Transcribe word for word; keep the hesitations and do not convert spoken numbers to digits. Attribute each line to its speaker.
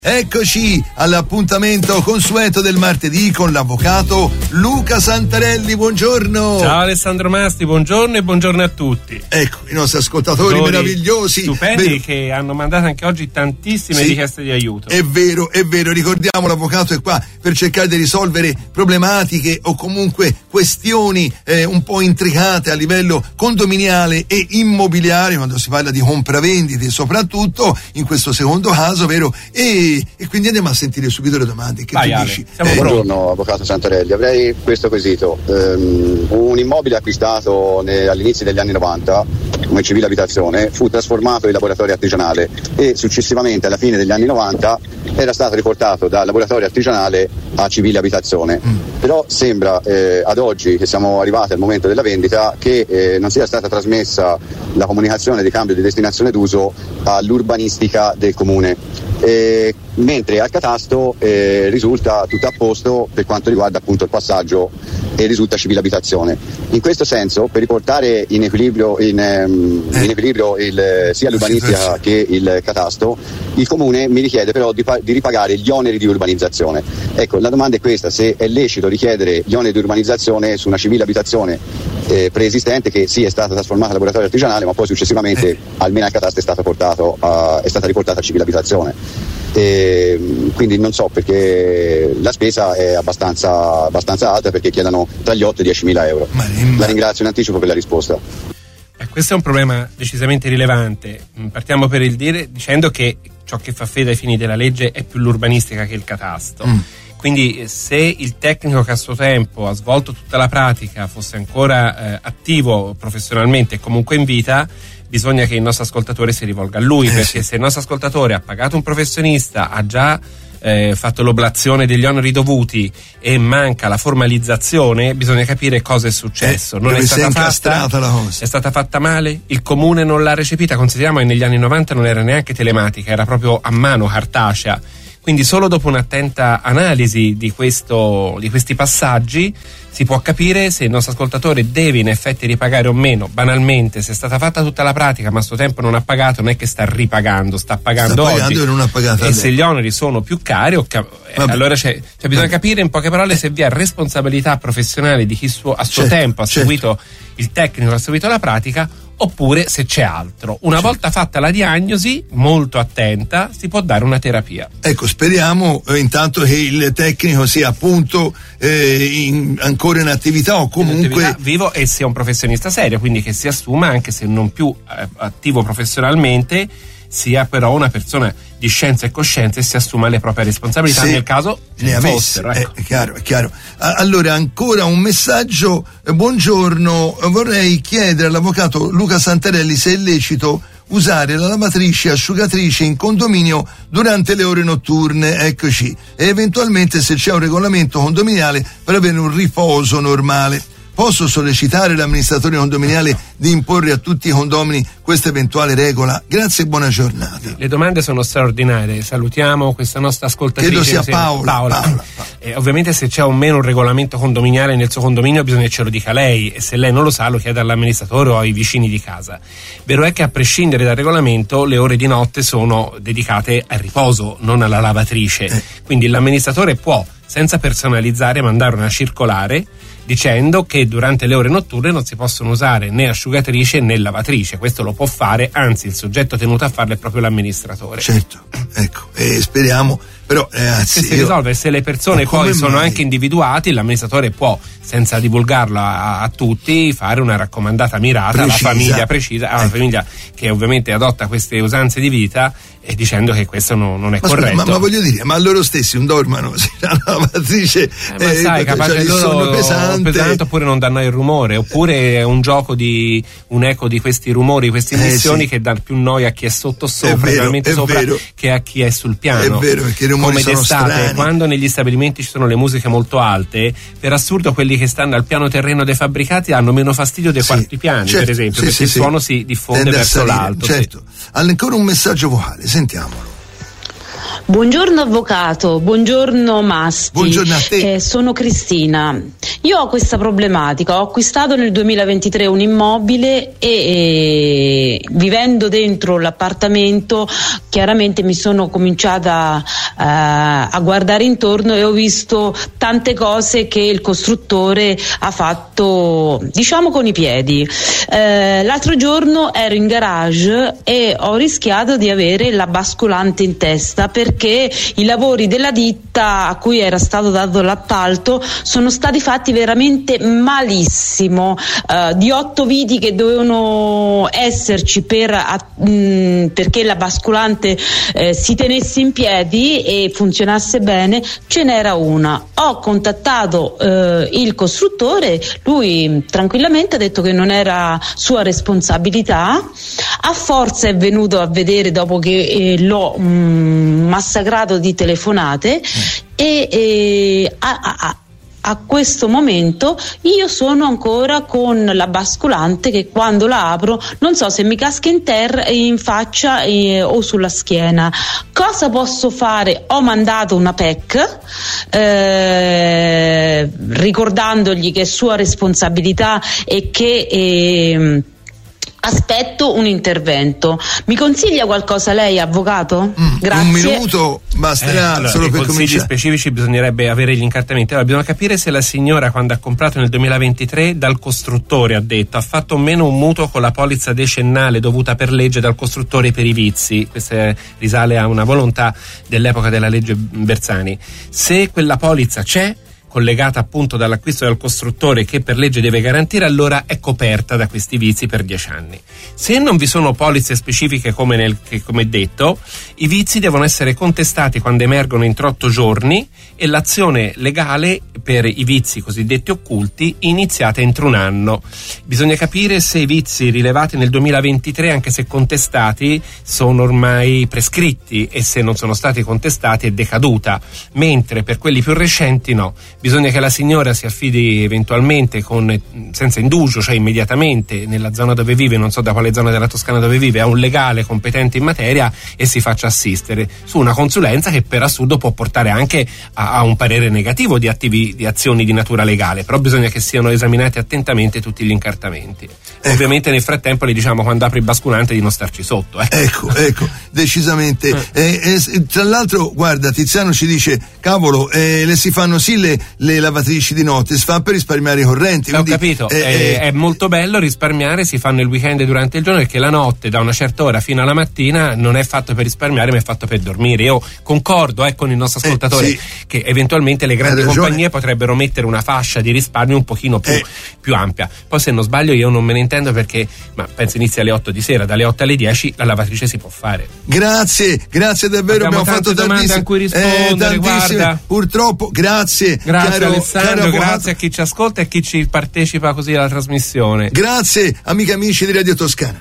Speaker 1: Eccoci all'appuntamento consueto del martedì con l'avvocato Luca Santarelli. Buongiorno.
Speaker 2: Ciao Alessandro Masti, buongiorno e buongiorno a tutti.
Speaker 1: Ecco i nostri ascoltatori
Speaker 2: Autori
Speaker 1: meravigliosi,
Speaker 2: stupendi,
Speaker 1: vero,
Speaker 2: che hanno mandato anche oggi tantissime
Speaker 1: sì,
Speaker 2: richieste di aiuto.
Speaker 1: È vero, è vero, ricordiamo l'avvocato è qua per cercare di risolvere problematiche o comunque questioni eh, un po' intricate a livello condominiale e immobiliare, quando si parla di compravendite soprattutto in questo secondo caso, vero? E E quindi andiamo a sentire subito le domande. Che
Speaker 2: Vai,
Speaker 1: tu
Speaker 2: Ale,
Speaker 1: dici?
Speaker 2: siamo
Speaker 1: Eh,
Speaker 3: Buongiorno avvocato Santarelli, avrei questo quesito. Um, un immobile acquistato ne, all'inizio degli anni novanta come civile abitazione fu trasformato in laboratorio artigianale e successivamente alla fine degli anni novanta era stato riportato da laboratorio artigianale a civile abitazione. Mm. Però sembra eh, ad oggi che siamo arrivati al momento della vendita che eh, non sia stata trasmessa la comunicazione di cambio di destinazione d'uso all'urbanistica del comune. Eh, mentre al catasto eh, risulta tutto a posto per quanto riguarda appunto il passaggio e risulta civile abitazione. In questo senso, per riportare in equilibrio, in, ehm,
Speaker 1: eh.
Speaker 3: in equilibrio il, sia l'urbanistica che il catasto, il comune mi richiede però di, di ripagare gli oneri di urbanizzazione. Ecco, la domanda è questa: se è lecito richiedere gli oneri di urbanizzazione su una civile abitazione eh, preesistente che sì è stata trasformata in laboratorio artigianale, ma poi successivamente eh. almeno al catasto è stata portato a, è stata riportata a civile abitazione. E quindi non so, perché la spesa è abbastanza, abbastanza alta, perché chiedono tra gli otto e i diecimila euro. Ma, ma... La ringrazio in anticipo per la risposta.
Speaker 2: Eh, questo è un problema decisamente rilevante. Partiamo per il dire dicendo che ciò che fa fede ai fini della legge è più l'urbanistica che il catasto. Mm. Quindi se il tecnico che a suo tempo ha svolto tutta la pratica fosse ancora eh, attivo professionalmente e comunque in vita, bisogna che il nostro ascoltatore si rivolga a lui, eh, perché sì. Se il nostro ascoltatore ha pagato un professionista, ha già eh, fatto l'oblazione degli oneri dovuti e manca la formalizzazione, bisogna capire cosa è successo.
Speaker 1: Eh,
Speaker 2: non è stata
Speaker 1: fatta, la cosa.
Speaker 2: È stata fatta male, il comune non l'ha recepita. Consideriamo che negli anni novanta non era neanche telematica, era proprio a mano, cartacea. Quindi solo dopo un'attenta analisi di, questo, di questi passaggi si può capire se il nostro ascoltatore deve in effetti ripagare o meno. Banalmente, se è stata fatta tutta la pratica ma a suo tempo non ha pagato, non è che sta ripagando, sta pagando,
Speaker 1: sta pagando
Speaker 2: oggi.
Speaker 1: E non ha pagato.
Speaker 2: E se gli oneri sono più cari, eh, allora c'è, cioè bisogna Vabbè. capire in poche parole se vi è responsabilità professionale di chi suo, a suo
Speaker 1: certo,
Speaker 2: tempo ha
Speaker 1: certo.
Speaker 2: seguito il tecnico, ha seguito la pratica, oppure se c'è altro. Una certo. volta fatta la diagnosi molto attenta si può dare una terapia.
Speaker 1: Ecco, speriamo eh, intanto che il tecnico sia appunto eh, in, ancora in attività o comunque
Speaker 2: in attività, vivo, e sia un professionista serio, quindi che si assuma, anche se non più eh, attivo professionalmente, sia però una persona di scienza e coscienza e si assuma le proprie responsabilità, se nel caso
Speaker 1: ne avesse,
Speaker 2: fossero, ecco.
Speaker 1: È chiaro, è chiaro. Allora ancora un messaggio. Buongiorno, vorrei chiedere all'avvocato Luca Santarelli se è lecito usare la lavatrice e asciugatrice in condominio durante le ore notturne, eccoci, e eventualmente se c'è un regolamento condominiale per avere un riposo normale. Posso sollecitare l'amministratore condominiale di imporre a tutti i condomini questa eventuale regola? Grazie e buona giornata.
Speaker 2: Le domande sono straordinarie. Salutiamo questa nostra ascoltatrice.
Speaker 1: Credo sia Paola.
Speaker 2: Paola.
Speaker 1: Paola.
Speaker 2: Eh, ovviamente se c'è o meno un regolamento condominiale nel suo condominio bisogna che ce lo dica lei, e se lei non lo sa lo chiede all'amministratore o ai vicini di casa. Vero è che a prescindere dal regolamento le ore di notte sono dedicate al riposo, non alla lavatrice. Eh. Quindi l'amministratore può, senza personalizzare, mandare una circolare dicendo che durante le ore notturne non si possono usare né asciugatrice né lavatrice. Questo lo può fare, anzi il soggetto tenuto a farlo è proprio l'amministratore.
Speaker 1: Certo, ecco, e speriamo però eh, anzi,
Speaker 2: se si risolve, se le persone poi sono
Speaker 1: mai?
Speaker 2: anche individuati, l'amministratore può, senza divulgarlo a, a tutti, fare una raccomandata mirata precisa. alla famiglia precisa, alla ecco. famiglia che ovviamente adotta queste usanze di vita, e dicendo che questo no, non è
Speaker 1: ma
Speaker 2: corretto.
Speaker 1: Scusa, ma, ma voglio dire, ma loro stessi non dormano, se la lavatrice
Speaker 2: eh, ma eh, sai, capace
Speaker 1: cioè,
Speaker 2: loro
Speaker 1: pesante.
Speaker 2: pesante, oppure non danno il rumore, oppure è un gioco di un eco di questi rumori, queste emissioni eh, sì. che dà più noia a chi è sotto sopra,
Speaker 1: è vero,
Speaker 2: è sopra
Speaker 1: vero.
Speaker 2: che a chi è sul piano.
Speaker 1: È vero, perché i rumori
Speaker 2: come
Speaker 1: sono
Speaker 2: d'estate,
Speaker 1: strani.
Speaker 2: Quando negli stabilimenti ci sono le musiche molto alte, per assurdo quelli che stanno al piano terreno dei fabbricati hanno meno fastidio dei sì, quarti piani,
Speaker 1: certo,
Speaker 2: per esempio,
Speaker 1: sì,
Speaker 2: perché
Speaker 1: sì,
Speaker 2: il suono
Speaker 1: sì.
Speaker 2: si diffonde
Speaker 1: Tende
Speaker 2: verso l'alto.
Speaker 1: Certo.
Speaker 2: Sì.
Speaker 1: Ancora un messaggio vocale, sentiamolo.
Speaker 4: Buongiorno avvocato, buongiorno Masti.
Speaker 1: Buongiorno a te.
Speaker 4: Eh, sono Cristina. Io ho questa problematica, ho acquistato nel duemilaventitré un immobile e, e vivendo dentro l'appartamento chiaramente mi sono cominciata uh, a guardare intorno e ho visto tante cose che il costruttore ha fatto, diciamo, con i piedi. Uh, l'altro giorno ero in garage e ho rischiato di avere la basculante in testa perché i lavori della ditta a cui era stato dato l'appalto sono stati fatti veramente malissimo. Uh, di otto viti che dovevano esserci per, uh, mh, perché la basculante eh, si tenesse in piedi e funzionasse bene, ce n'era una. Ho contattato eh, il costruttore, lui tranquillamente ha detto che non era sua responsabilità, a forza è venuto a vedere dopo che eh, l'ho mh, massacrato di telefonate e eh, a, a, a questo momento io sono ancora con la basculante che quando la apro non so se mi casca in terra, in faccia eh, o sulla schiena. Cosa posso fare? Ho mandato una P E C eh, ricordandogli che è sua responsabilità e che eh, aspetto un intervento. Mi consiglia qualcosa lei, avvocato?
Speaker 1: Mm,
Speaker 4: Grazie.
Speaker 1: Un minuto basterà
Speaker 2: eh, allora,
Speaker 1: solo per
Speaker 2: consigli
Speaker 1: cominciare.
Speaker 2: specifici bisognerebbe avere gli incartamenti. Allora, bisogna capire se la signora, quando ha comprato nel duemilaventitré dal costruttore, ha detto ha fatto o meno un mutuo con la polizza decennale dovuta per legge dal costruttore per i vizi. Questa risale a una volontà dell'epoca della legge Bersani. Se quella polizza c'è, collegata appunto dall'acquisto del costruttore che per legge deve garantire, allora è coperta da questi vizi per dieci anni. Se non vi sono polizze specifiche come nel che, come detto, i vizi devono essere contestati quando emergono entro otto giorni e l'azione legale per i vizi cosiddetti occulti iniziata entro un anno. Bisogna capire se i vizi rilevati nel duemilaventitré, anche se contestati, sono ormai prescritti, e se non sono stati contestati è decaduta, mentre per quelli più recenti no. Bisogna che la signora si affidi eventualmente con, senza indugio, cioè immediatamente nella zona dove vive, non so da quale zona della Toscana dove vive, a un legale competente in materia e si faccia assistere su una consulenza che per assurdo può portare anche a, a un parere negativo di, attivi, di azioni di natura legale, però bisogna che siano esaminati attentamente tutti gli incartamenti. Ecco. Ovviamente nel frattempo le diciamo quando apri il basculante di non starci sotto. Eh.
Speaker 1: Ecco, ecco, decisamente. Eh. Eh, eh, tra l'altro, guarda, Tiziano ci dice, cavolo, eh, le si fanno sì le le lavatrici di notte, si fa per risparmiare i correnti.
Speaker 2: Ho
Speaker 1: quindi,
Speaker 2: capito,
Speaker 1: eh,
Speaker 2: è,
Speaker 1: eh,
Speaker 2: è molto bello risparmiare, si fanno il weekend durante il giorno, perché la notte da una certa ora fino alla mattina non è fatto per risparmiare ma è fatto per dormire. Io concordo eh, con il nostro ascoltatore
Speaker 1: eh, sì.
Speaker 2: che eventualmente le grandi compagnie potrebbero mettere una fascia di risparmio un pochino più, eh. più ampia. Poi se non sbaglio io non me ne intendo perché, ma penso inizia alle otto di sera, dalle otto alle dieci la lavatrice si può fare.
Speaker 1: Grazie, grazie davvero, abbiamo, abbiamo fatto tantissime
Speaker 2: a cui rispondere,
Speaker 1: eh,
Speaker 2: guarda.
Speaker 1: Purtroppo, grazie.
Speaker 2: Grazie
Speaker 1: caro,
Speaker 2: Alessandro,
Speaker 1: caro
Speaker 2: grazie a chi ci ascolta e a chi ci partecipa così alla trasmissione.
Speaker 1: Grazie, amiche e amici di Radio Toscana.